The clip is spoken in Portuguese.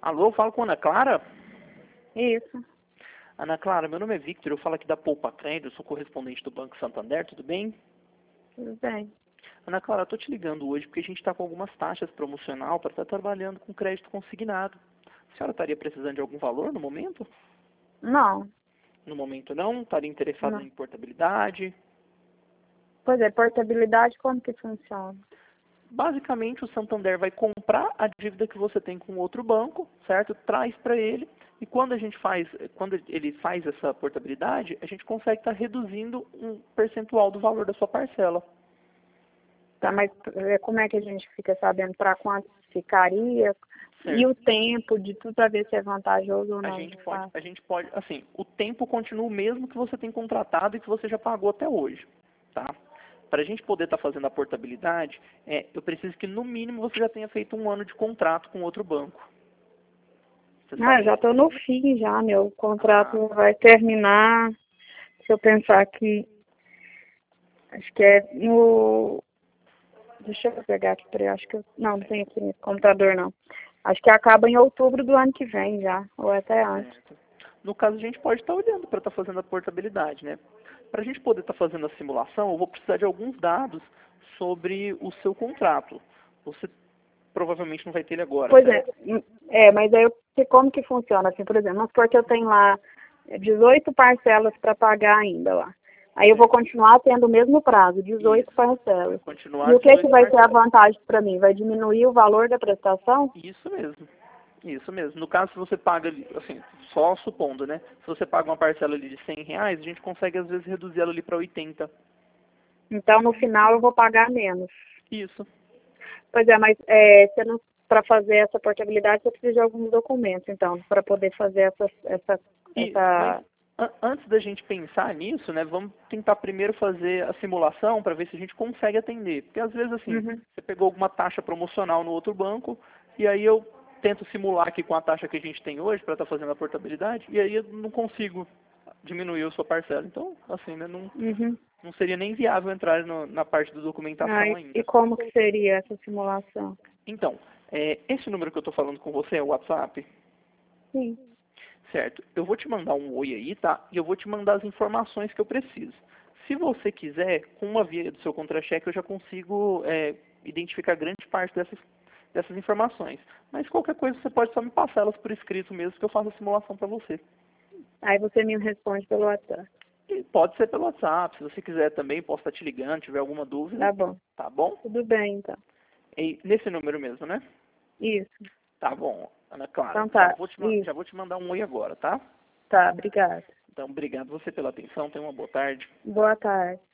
Alô, eu falo com a Ana Clara? Isso, Ana Clara, meu nome é Victor, eu falo aqui da Poupa Crédito, eu sou correspondente do Banco Santander, tudo bem? tudo bem. Ana Clara, eu tô te ligando hoje porque a gente está com algumas taxas promocional para estar trabalhando com crédito consignado. A senhora estaria precisando de algum valor no momento? Não, No momento não? Estaria interessada não. em portabilidade? Pois é, portabilidade como que funciona? Basicamente, o Santander vai comprar a dívida que você tem com outro banco, certo? Traz para ele e quando ele faz essa portabilidade, a gente consegue estar reduzindo um percentual do valor da sua parcela. Tá, mas como é que a gente fica sabendo para quanto ficaria e Certo. o tempo de tudo para ver se é vantajoso ou A não? gente pode, assim, o tempo continua o mesmo que você tem contratado e que você já pagou até hoje, tá? Para a gente poder estar fazendo a portabilidade, eu preciso que no mínimo você já tenha feito um ano de contrato com outro banco. Você Ah, sabe? eu já estou no fim já, meu Ah, contrato vai terminar, se eu pensar aqui, acho que é no... Deixa eu pegar aqui, peraí, acho que não tem aqui no computador não. Acho que acaba em outubro do ano que vem já, ou até antes. certo. No caso, a gente pode estar olhando para estar fazendo a portabilidade, né? Para a gente poder estar fazendo a simulação, eu vou precisar de alguns dados sobre o seu contrato. Você provavelmente não vai ter ele agora, Pois certo? mas aí como que funciona? Assim, por exemplo, vamos supor que eu tenho lá 18 parcelas para pagar ainda lá. Aí eu vou Certo. continuar tendo o mesmo prazo, 18 Isso. Vai parcelas. E continuar o que 18 vai ser a parcelas. vantagem para mim? Vai diminuir o valor da prestação? Isso mesmo. Isso mesmo. No caso, se você paga, assim, só supondo, né? Se você paga uma parcela ali de R$ 100, a gente consegue às vezes reduzir ela ali para 80. Então, no final, eu vou pagar menos. Isso. Pois é, mas para fazer essa portabilidade, você precisa de alguns documentos, então, para poder fazer Mas essa... antes da gente pensar nisso, né, vamos tentar primeiro fazer a simulação para ver se a gente consegue atender. Porque às vezes, assim, Uhum. você pegou alguma taxa promocional no outro banco, e aí eu tento simular aqui com a taxa que a gente tem hoje para estar fazendo a portabilidade, e aí eu não consigo diminuir a sua parcela. Então, assim, né, Uhum. não seria nem viável entrar na parte da Ah, documentação e ainda. como que seria essa simulação? Então, esse número que eu estou falando com você é o WhatsApp? Sim. Certo. Eu vou te mandar um oi aí, tá? E eu vou te mandar as informações que eu preciso. Se você quiser, com uma via do seu contra-cheque, eu já consigo identificar grande parte dessas informações. Mas qualquer coisa você pode só me passar elas por escrito mesmo, que eu faço a simulação para você. Aí você me responde pelo WhatsApp. E pode ser pelo WhatsApp, se você quiser também, posso estar te ligando, tiver alguma dúvida, Tá bom. tá bom? Tudo bem, então. E nesse número mesmo, né? Isso. Tá bom, Ana Clara. Então tá. Já Isso. vou te mandar um oi agora, tá? Tá, obrigada. Então, obrigado você pela atenção, tenha uma boa tarde. Boa tarde.